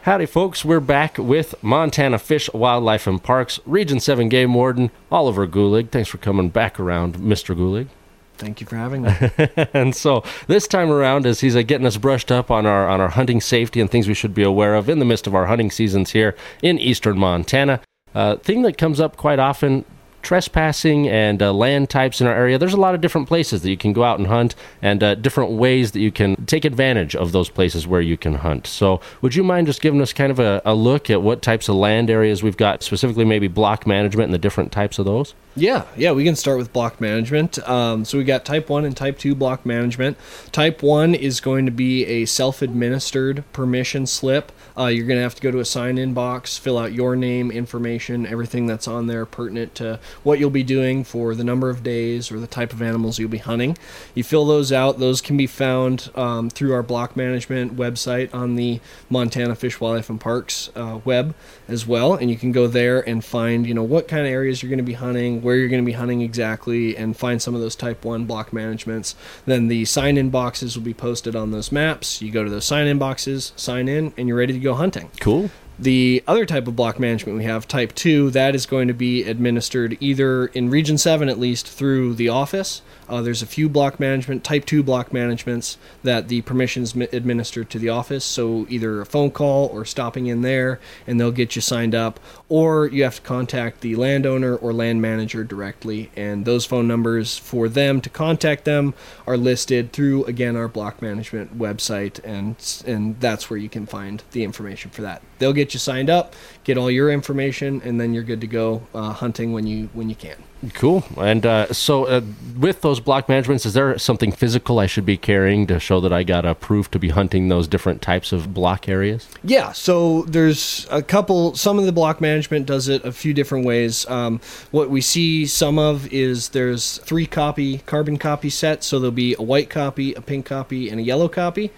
Howdy, folks. We're back with Montana Fish, Wildlife, and Parks, Region 7 Game Warden, Oliver Gulig. Thanks for coming back around, Mr. Gulig. Thank you for having me. And so this time around, as he's getting us brushed up on our hunting safety and things we should be aware of in the midst of our hunting seasons here in eastern Montana, thing that comes up quite often, trespassing and land types in our area. There's a lot of different places that you can go out and hunt, and different ways that you can take advantage of those places where you can hunt. So would you mind just giving us kind of a look at what types of land areas we've got, specifically maybe block management and the different types of those? Yeah, we can start with block management. So we got type 1 and type 2 block management. Type 1 is going to be a self-administered permission slip. You're going to have to go to a sign-in box, fill out your name, information, everything that's on there pertinent to what you'll be doing for the number of days or the type of animals you'll be hunting. You fill those out. Those can be found through our block management website on the Montana Fish, Wildlife, and Parks web as well. And you can go there and find, what kind of areas you're going to be hunting, where you're going to be hunting exactly, and find some of those type 1 block managements. Then the sign-in boxes will be posted on those maps. You go to those sign-in boxes, sign in, and you're ready to go hunting. Cool. The other type of block management we have, type 2, that is going to be administered either in Region 7 at least through the office. There's a few block management, type 2 block managements that the permission's administered to the office, so either a phone call or stopping in there and they'll get you signed up, or you have to contact the landowner or land manager directly, and those phone numbers for them to contact them are listed through, again, our block management website, and that's where you can find the information for that. They'll get you signed up, get all your information, and then you're good to go hunting when you can. Cool. And so with those block managements, is there something physical I should be carrying to show that I got a proof to be hunting those different types of block areas? Yeah, so there's some of the block management does it a few different ways. What we see some of is there's 3 carbon copy sets, so there'll be a white copy, a pink copy, and a yellow copy.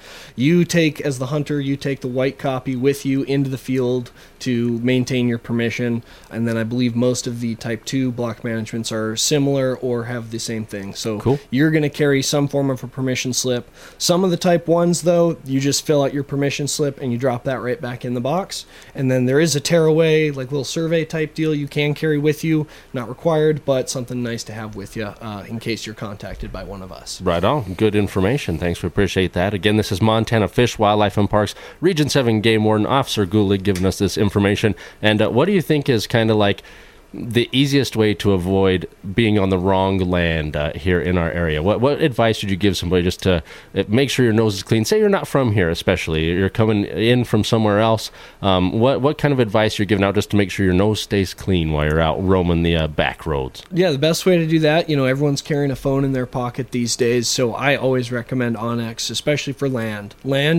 As the hunter, you take the white copy with you into the field to maintain your permission, and then I believe most of the type 2 block managements are similar or have the same thing. So cool. You're going to carry some form of a permission slip. Some of the type 1s, though, you just fill out your permission slip and you drop that right back in the box. And then there is a tearaway, like little survey type deal you can carry with you. Not required, but something nice to have with you in case you're contacted by one of us. Right on. Good information. Thanks. We appreciate that. Again, this is Montana Fish, Wildlife, and Parks, Region 7 Game Warden, Officer Gulig, giving us this information. And what do you think is kind of like the easiest way to avoid being on the wrong land here in our area? What advice would you give somebody just to make sure your nose is clean? Say you're not from here, especially. You're coming in from somewhere else. What kind of advice you're giving out just to make sure your nose stays clean while you're out roaming the back roads? Yeah, the best way to do that, everyone's carrying a phone in their pocket these days, so I always recommend onX, especially for land.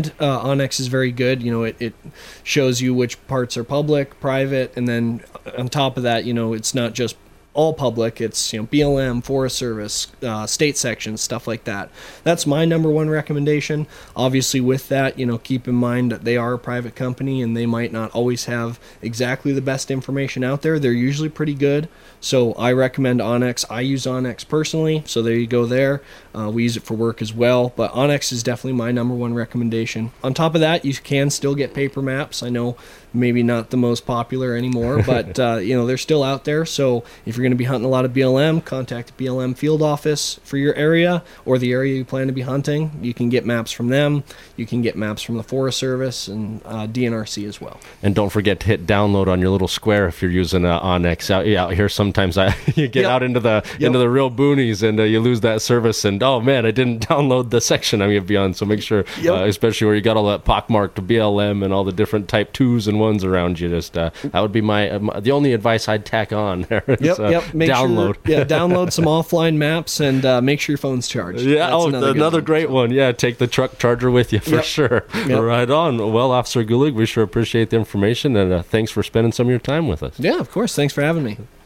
onX is very good. It shows you which parts are public, private, and then on top of that, it's not just all public. It's BLM, Forest Service, state sections, stuff like that. That's my number one recommendation. Obviously, with that, keep in mind that they are a private company and they might not always have exactly the best information out there. They're usually pretty good. So I recommend onX. I use onX personally, so there you go there. We use it for work as well, but onX is definitely my number one recommendation. On top of that, you can still get paper maps. I know maybe not the most popular anymore, but they're still out there. So if you're going to be hunting a lot of BLM, contact the BLM field office for your area or the area you plan to be hunting. You can get maps from them. You can get maps from the Forest Service and DNRC as well. And don't forget to hit download on your little square if you're using onX. Out here, sometimes you get out into the real boonies and you lose that service. And oh man, I didn't download the section I'm going to be on. So make sure, especially where you got all that pockmarked BLM and all the different type 2s and 1s around you. Just that would be the only advice I'd tack on there. Make download. Sure, download some offline maps and make sure your phone's charged. Yeah, that's another great one. Yeah, take the truck charger with you for sure. Yep. Right on. Well, Officer Gulig, we sure appreciate the information and thanks for spending some of your time with us. Yeah, of course. Thanks for having me.